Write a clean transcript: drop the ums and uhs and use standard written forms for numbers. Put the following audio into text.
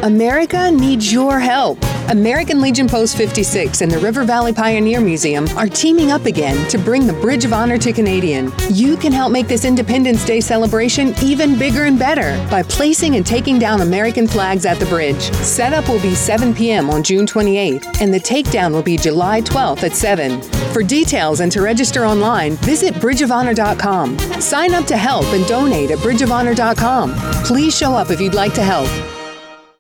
America needs your help. American Legion Post 56 and the River Valley Pioneer Museum are teaming up again to bring the Bridge of Honor to Canadian. You can help make this Independence Day celebration even bigger and better by placing and taking down American flags at the bridge. Setup will be 7 p.m. on June 28th, and the takedown will be July 12th at 7. For details and to register online, visit bridgeofhonor.com. Sign up to help and donate at bridgeofhonor.com. Please show up if you'd like to help.